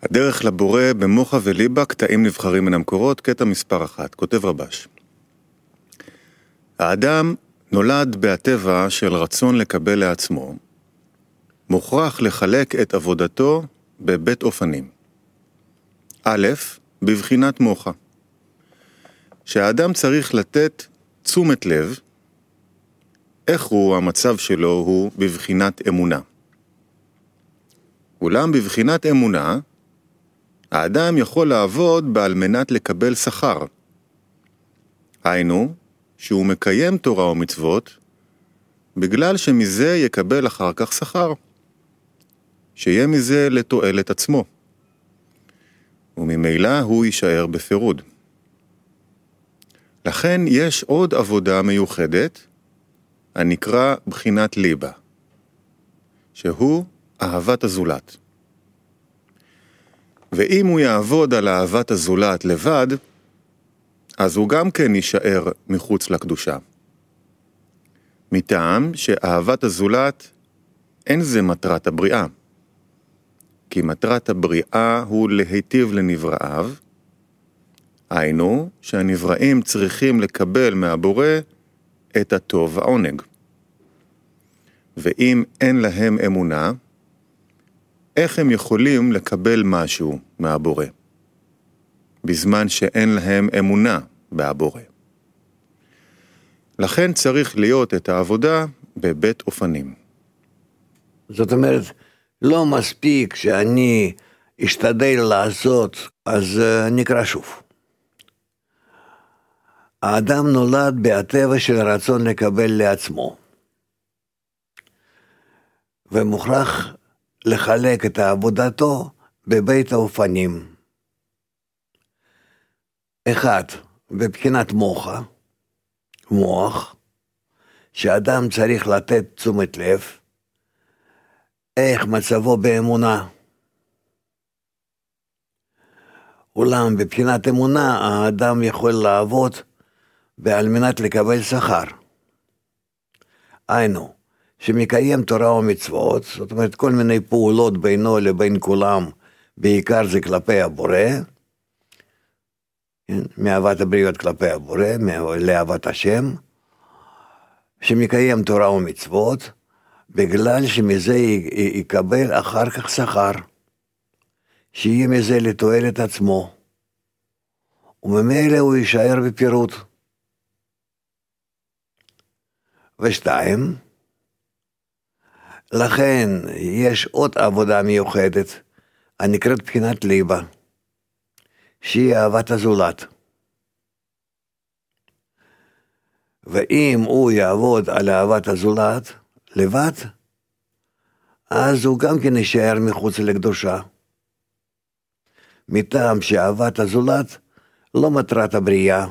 הדרך לבורא במוחה וליבה, קטעים נבחרים מן המקורות, קטע מספר 1, כותב רבש. האדם נולד בהטבע של רצון לקבל לעצמו, מוכרח לחלק את עבודתו בבית אופנים. א', בבחינת מוחה. שהאדם צריך לתת תשומת לב, איך הוא המצב שלו הוא בבחינת אמונה. אולם בבחינת אמונה, האדם יכול לעבוד בעל מנת לקבל שכר. היינו, שהוא מקיים תורה ומצוות, בגלל שמזה יקבל אחר כך שכר. שיהיה מזה לתועלת עצמו. וממילא הוא יישאר בפירוד. לכן יש עוד עבודה מיוחדת, הנקרא בחינת ליבה, שהוא אהבת הזולת. ואם הוא יעבוד על אהבת הזולת לבד, אז הוא גם כן יישאר מחוץ לקדושה. מטעם שאהבת הזולת אין זה מטרת הבריאה. כי מטרת הבריאה הוא להיטיב לנבראיו, היינו שהנבראים צריכים לקבל מהבורא את הטוב והעונג. ואם אין להם אמונה, איך הם יכולים לקבל משהו מהבורא? בזמן שאין להם אמונה בהבורא. לכן צריך להיות את העבודה בבית אופנים. זאת אומרת, לא מספיק שאני אשתדל לעשות, אז נקרא שוב. האדם נולד בהטבע של רצון לקבל לעצמו. ומוכרח לחלק את עבודתו בבית האופנים. אחד, בבחינת מוחה, מוח, שאדם צריך לתת תשומת לב, איך מצבו באמונה. אולם בבחינת אמונה האדם יכול לעבוד ועל מנת לקבל שכר. היינו, שמקיים תורה ומצוות, זאת אומרת כל מיני פעולות בינו לבין כולם, בעיקר זה כלפי הבורא, מאהבת הבריות כלפי הבורא, לאהבת השם, שמקיים תורה ומצוות, בגלל שמזה יקבל אחר כך שכר, שיהיה מזה לתועלת עצמו, וממילא הוא יישאר בפירוט. ושתיים, לכן יש עוד עבודה מיוחדת, הנקראת בחינת ליבה, שהיא אהבת הזולת. ואם הוא יעבוד על אהבת הזולת לבד, אז הוא גם כן יישאר מחוץ לקדושה. מטעם שאהבת הזולת לא מטרת הבריאה,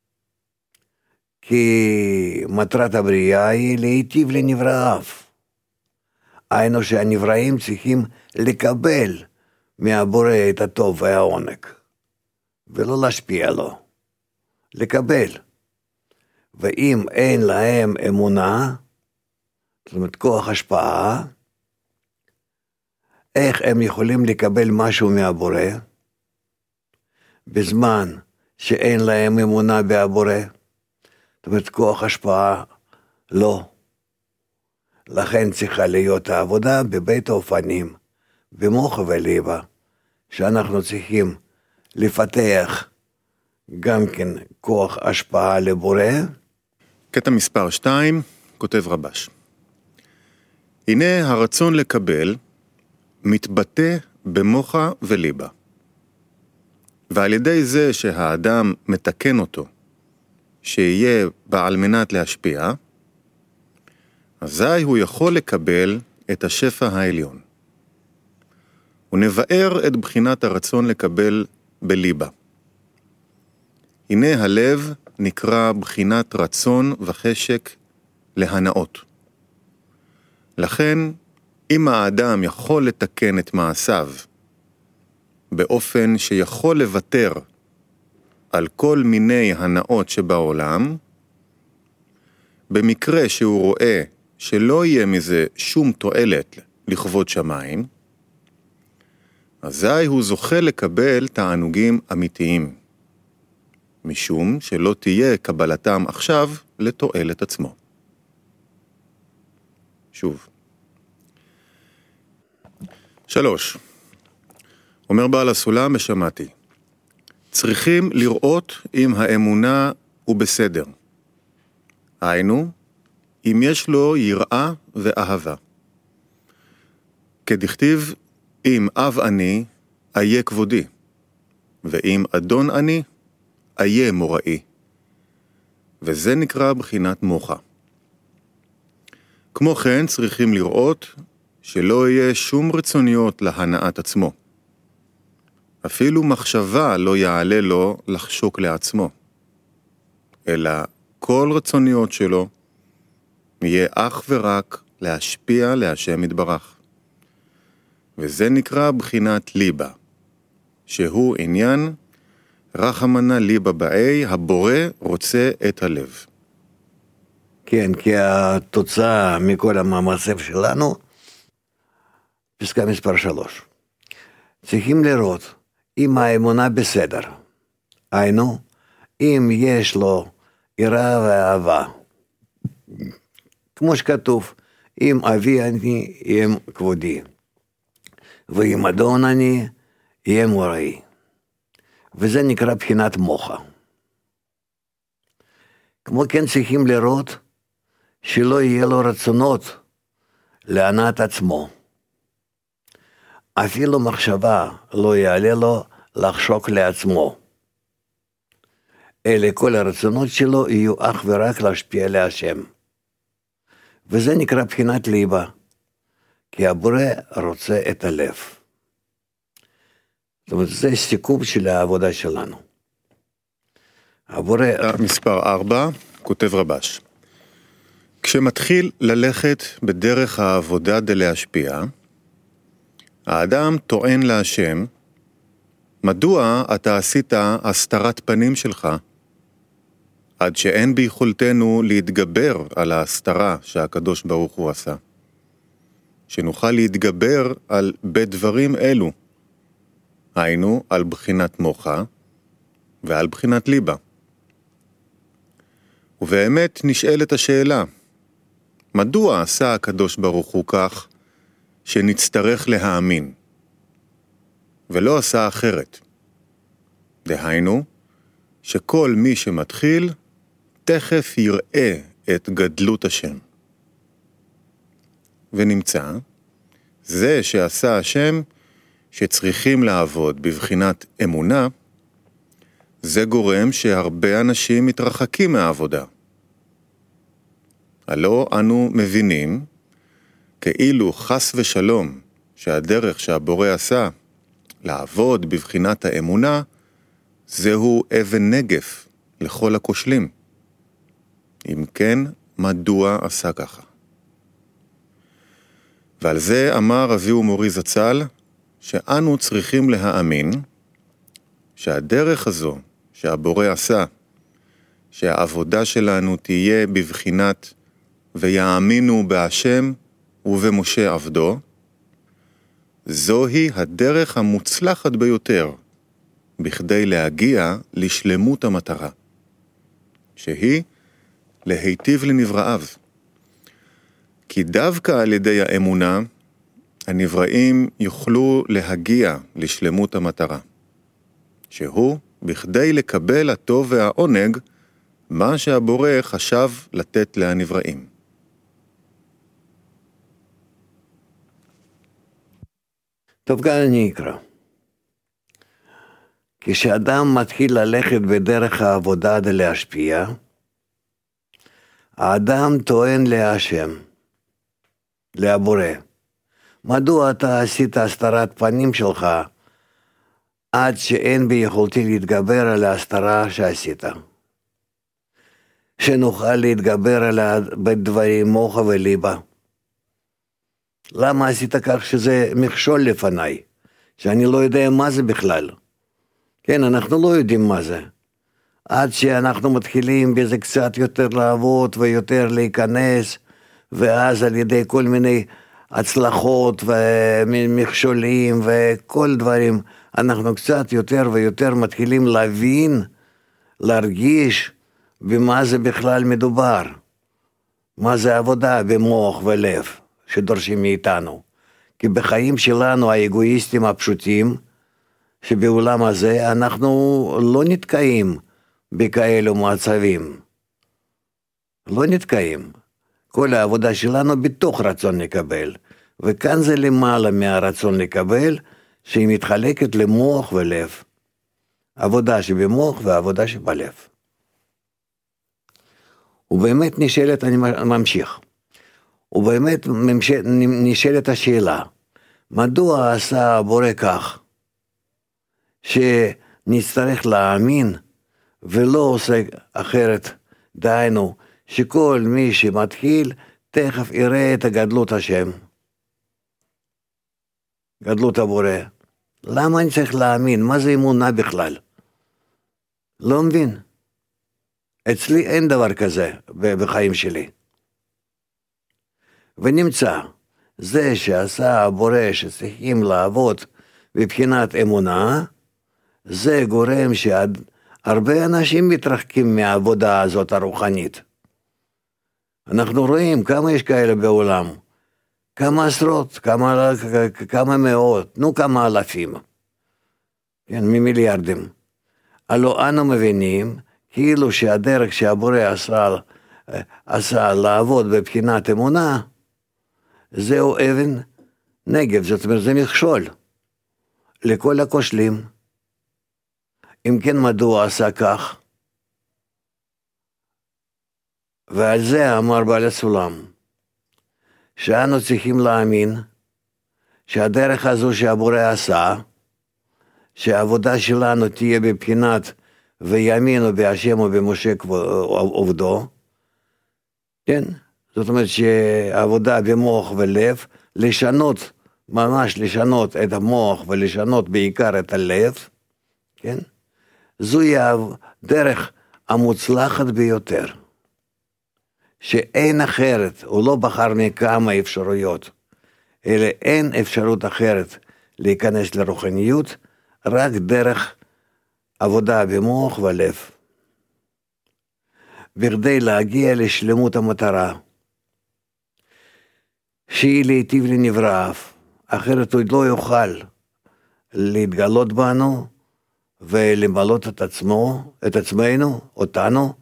כי מטרת הבריאה היא להיטיב לנבראיו. היינו שהנבראים צריכים לקבל מהבורא את הטוב והעונג, ולא להשפיע לו, לקבל. ואם אין להם אמונה, זאת אומרת כוח השפעה, איך הם יכולים לקבל משהו מהבורא, בזמן שאין להם אמונה בהבורא, זאת אומרת כוח השפעה לא. לכן צריכה להיות העבודה בבית האופנים, במוחה וליבה, שאנחנו צריכים לפתח גם כן כוח השפעה לבורא. קטע מספר 2, כותב רבש. הנה הרצון לקבל מתבטא במוחה וליבה. ועל ידי זה שהאדם מתקן אותו, שיהיה בעל מנת להשפיע, אזי הוא יכול לקבל את השפע העליון. ונבאר את בחינת הרצון לקבל בליבה. הנה הלב נקרא בחינת רצון וחשק להנאות. לכן, אם האדם יכול לתקן את מעשיו, באופן שיכול לוותר על כל מיני הנאות שבעולם, במקרה שהוא רואה שלא יהיה מזה שום תועלת לכבוד שמיים, אזי הוא זוכה לקבל תענוגים אמיתיים, משום שלא תהיה קבלתם עכשיו לתועלת עצמו. שוב. 3. אומר בעל הסולם ושמעתי, צריכים לראות אם האמונה הוא בסדר. היינו, אם יש לו יראה ואהבה. כדכתיב, אם אב אני, איה כבודי, ואם אדון אני, איה מוראי. וזה נקרא בחינת מוחה. כמו כן צריכים לראות שלא יהיה שום רצוניות להנאת עצמו. אפילו מחשבה לא יעלה לו לחשוק לעצמו, אלא כל רצוניות שלו יהיה אך ורק להשפיע להשם יתברך. וזה נקרא בחינת ליבה, שהוא עניין רחמנא ליבא באי, הבורא רוצה את הלב. כן, כי התוצאה מכל המאמצים שלנו, פסקה מספר 3. צריכים לראות אם האמונה בסדר. היינו, אם יש לו יראה ואהבה. כמו שכתוב, אם אבי אני, אם כבודי. ואם אדון אני, יהיה מוראי. וזה נקרא בחינת מוחה. כמו כן צריכים לראות שלא יהיה לו רצונות להנאת עצמו. אפילו מחשבה לא יעלה לו לחשוק לעצמו. אלה כל הרצונות שלו יהיו אך ורק להשפיע להשם. וזה נקרא בחינת ליבה, כי הבורא רוצה את הלב. זאת אומרת, זה סיכום של העבודה שלנו. הבורא... מספר 4, כותב רבש. כשמתחיל ללכת בדרך העבודה דלהשפיע, האדם טוען להשם, מדוע אתה עשית הסתרת פנים שלך, עד שאין ביכולתנו להתגבר על ההסתרה שהקדוש ברוך הוא עשה. שנוכל להתגבר על בדברים אלו, היינו על בחינת מוחה ועל בחינת ליבה. ובאמת נשאלת השאלה, מדוע עשה הקדוש ברוך הוא כך שנצטרך להאמין, ולא עשה אחרת? דהיינו, שכל מי שמתחיל תכף יראה את גדלות השם. ונמצא, זה שעשה השם שצריכים לעבוד בבחינת אמונה, זה גורם שהרבה אנשים מתרחקים מהעבודה. הלא אנו מבינים, כאילו חס ושלום שהדרך שהבורא עשה לעבוד בבחינת האמונה, זהו אבן נגף לכל הכושלים. אם כן, מדוע עשה ככה? ועל זה אמר אבי ומורי זצ"ל, שאנו צריכים להאמין שהדרך הזו שהבורא עשה, שהעבודה שלנו תהיה בבחינת ויאמינו בהשם ובמשה עבדו, זוהי הדרך המוצלחת ביותר בכדי להגיע לשלמות המטרה, שהיא להיטיב לנבראיו. כי דווקא על ידי האמונה, הנבראים יוכלו להגיע לשלמות המטרה, שהוא בכדי לקבל הטוב והעונג, מה שהבורא חשב לתת להנבראים. טוב, כאן אני אקרא. כשאדם מתחיל ללכת בדרך העבודה עד להשפיע, האדם טוען להשם, להבורא. מדוע אתה עשית הסתרת פנים שלך, עד שאין ביכולתי להתגבר על ההסתרה שעשית? שנוכל להתגבר על בדברים מוחה וליבה. למה עשית כך שזה מכשול לפניי, שאני לא יודע מה זה בכלל? כן, אנחנו לא יודעים מה זה. עד שאנחנו מתחילים בזה קצת יותר לעבוד ויותר להיכנס, ואז על ידי כל מיני הצלחות ומכשולים וכל דברים, אנחנו קצת יותר ויותר מתחילים להבין, להרגיש במה זה בכלל מדובר. מה זה עבודה במוח ולב שדורשים מאיתנו. כי בחיים שלנו האגואיסטים הפשוטים, שבעולם הזה אנחנו לא נתקעים בכאלו מצבים. לא נתקעים. כל העבודה שלנו בתוך רצון לקבל. וכאן זה למעלה מהרצון לקבל, שהיא מתחלקת למוח ולב. עבודה שבמוח ועבודה שבלב. ובאמת נשאלת, אני ממשיך. ובאמת נשאלת השאלה, מדוע עשה הבורא כך, שנצטרך להאמין, ולא עושה אחרת, דהיינו, שכל מי שמתחיל, תכף יראה את גדלות השם. גדלות הבורא. למה אני צריך להאמין? מה זה אמונה בכלל? לא מבין. אצלי אין דבר כזה בחיים שלי. ונמצא, זה שעשה הבורא שצריכים לעבוד בבחינת אמונה, זה גורם שהרבה אנשים מתרחקים מהעבודה הזאת הרוחנית. אנחנו רואים כמה יש כאלה בעולם, כמה עשרות, כמה מאות, כמה אלפים, כן, ממיליארדים. הלא אנו מבינים, כאילו שהדרך שהבורא עשה לעבוד בבחינת אמונה, זהו אבן נגב, זאת אומרת, זה מכשול לכל הכושלים. אם כן, מדוע עשה כך? ועל זה אמר בעל הסולם, שאנו צריכים להאמין שהדרך הזו שהבורא עשה, שהעבודה שלנו תהיה בבחינת ויאמינו בהשם ובמשה עובדו, כן? זאת אומרת שהעבודה במוח ולב, לשנות, ממש לשנות את המוח ולשנות בעיקר את הלב, כן? זוהי הדרך המוצלחת ביותר, שאין אחרת, הוא לא בחר מכמה אפשרויות, אלא אין אפשרות אחרת להיכנס לרוחניות, רק דרך עבודה במוח ולב. בכדי להגיע לשלמות המטרה, שהיא להיטיב לנבראיו, אחרת הוא לא יוכל להתגלות בנו, ולמלות את עצמנו, אותנו,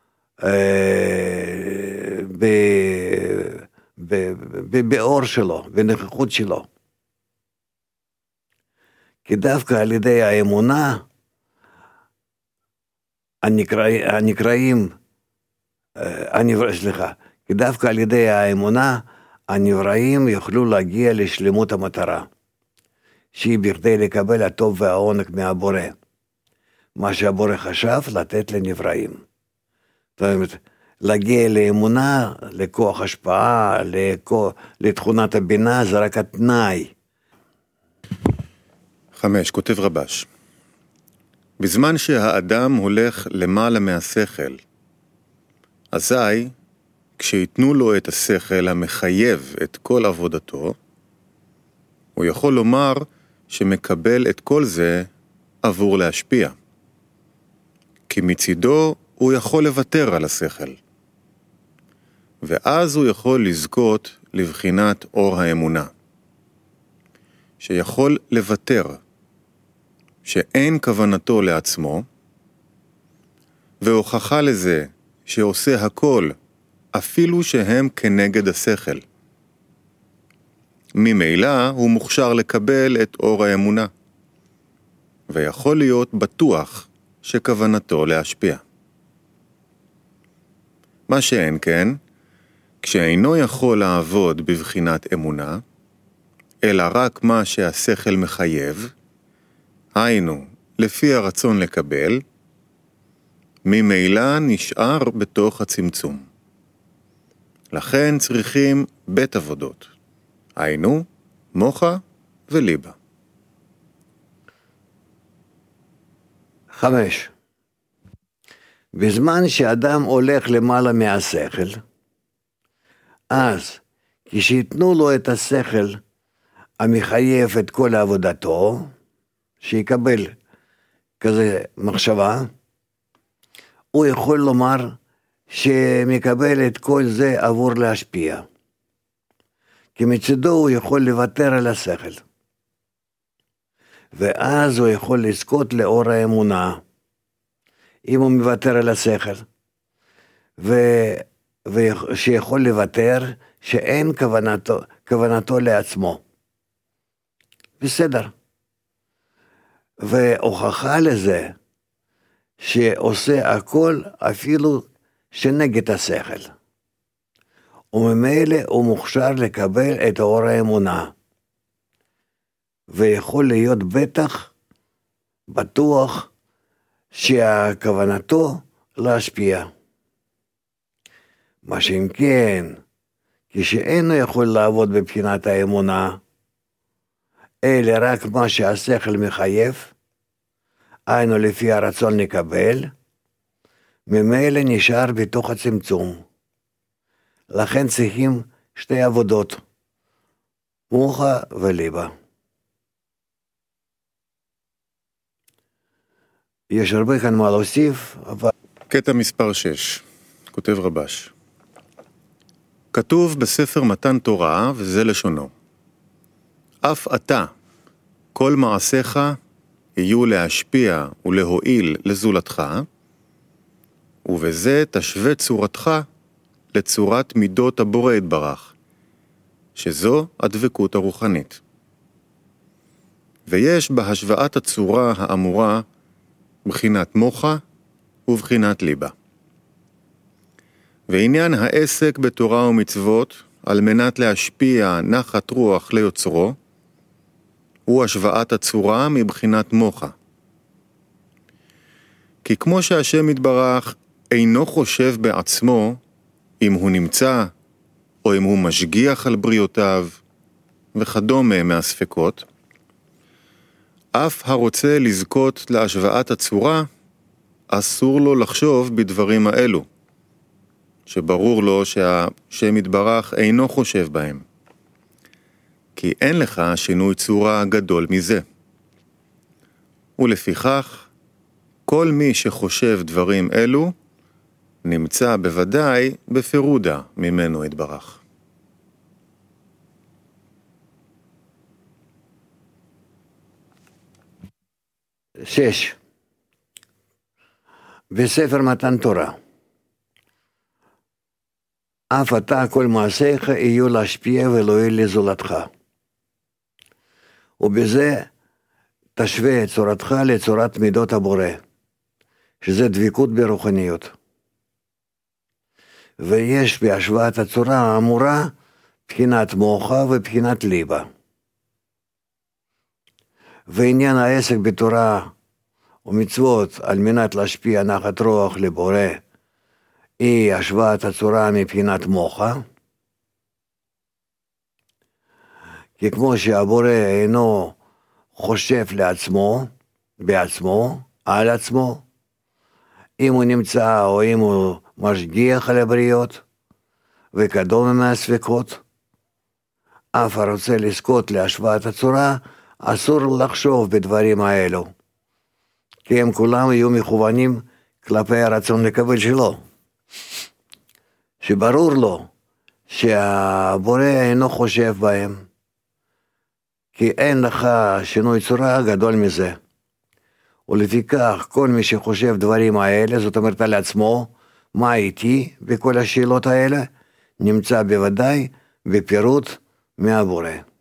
באור שלו, בנוכחות שלו. כי דווקא על ידי האמונה, כי דווקא על ידי האמונה, הנבראים יוכלו להגיע לשלמות המטרה, שהיא בכדי לקבל הטוב והעונג מהבורא, מה שהבורא חשב לתת לנבראים. זאת אומרת, להגיע לאמונה, לכוח השפעה, לתכונת הבינה, זה רק התנאי. 5. כותב רבש, בזמן שהאדם הולך למעלה מהשכל, אזי, כשיתנו לו את השכל המחייב את כל עבודתו, הוא יכול לומר שמקבל את כל זה עבור להשפיע. כי מצידו הוא יכול לוותר על השכל. ואז הוא יכול לזכות לבחינת אור האמונה. שיכול לוותר, שאין כוונתו לעצמו, והוכחה לזה שעושה הכל, אפילו שהם כנגד השכל. ממילא הוא מוכשר לקבל את אור האמונה, ויכול להיות בטוח שכוונתו להשפיע. מה שאין כן, כשאינו יכול לעבוד בבחינת אמונה, אלא רק מה שהשכל מחייב, היינו, לפי הרצון לקבל, ממילא נשאר בתוך הצמצום. לכן צריכים בית עבודות, היינו, מוחה וליבה. 5. בזמן שאדם הולך למעלה מהשכל, אז כשיתנו לו את השכל המחייב את כל עבודתו, שיקבל כזה מחשבה, הוא יכול לומר שמקבל את כל זה עבור להשפיע. כי מצדו הוא יכול לוותר על השכל. ואז הוא יכול לזכות לאור האמונה, אם הוא מוותר על השכל, ושיכול לוותר שאין כוונתו לעצמו. בסדר. והוכחה לזה שעושה הכל אפילו שנגד השכל. וממילא הוא מוכשר לקבל את אור האמונה. ויכול להיות בטוח שהכוונתו להשפיע. מה שאם כן, כשאינו יכול לעבוד בבחינת האמונה, אלא רק מה שהשכל מחייב, היינו לפי הרצון נקבל, ממילא נשאר בתוך הצמצום. לכן צריכים שתי עבודות, מוחה וליבה. יש הרבה כאן מה להוסיף, אבל... קטע מספר 6, כותב רבש. כתוב בספר מתן תורה, וזה לשונו. אף אתה, כל מעשיך יהיו להשפיע ולהועיל לזולתך, ובזה תשווה צורתך לצורת מידות הבורא יתברך, שזו הדבקות הרוחנית. ויש בהשוואת הצורה האמורה בחינת מוחה ובחינת ליבה. ועניין העסק בתורה ומצוות על מנת להשפיע נחת רוח ליוצרו, הוא השוואת הצורה מבחינת מוחה. כי כמו שהשם יתברך אינו חושב בעצמו אם הוא נמצא או אם הוא משגיח על בריאותיו וכדומה מהספקות, אף הרוצה לזכות להשוואת הצורה, אסור לו לחשוב בדברים האלו, שברור לו שהשם יתברך אינו חושב בהם. כי אין לך שינוי צורה גדול מזה. ולפיכך, כל מי שחושב דברים אלו, נמצא בוודאי בפירודה ממנו יתברך. שש. בספר מתן תורה. אף אתה כל מעשיך יהיו להשפיע ולהועיל לזולתך. ובזה תשווה את צורתך לצורת מידות הבורא, שזה דבקות ברוחניות. ויש בהשוואת הצורה האמורה בחינת מוחה ובחינת ליבה. ועניין העסק בתורה ומצוות על מנת להשפיע נחת רוח לבורא היא השוואת הצורה מבחינת מוחה, כי כמו שהבורא אינו חושב בעצמו, על עצמו, אם הוא נמצא או אם הוא משגיח על הבריות וכדומה מהספקות, אף הרוצה לזכות להשוואת הצורה, אסור לחשוב בדברים האלו, כי הם כולם יהיו מכוונים כלפי הרצון לקבל שלו, שברור לו שהבורא אינו חושב בהם, כי אין לך שינוי צורה גדול מזה. ולפיכך כל מי שחושב דברים האלה, זאת אומרת על עצמו, מה איתי בכל השאלות האלה, נמצא בוודאי בפירוט מהבורא.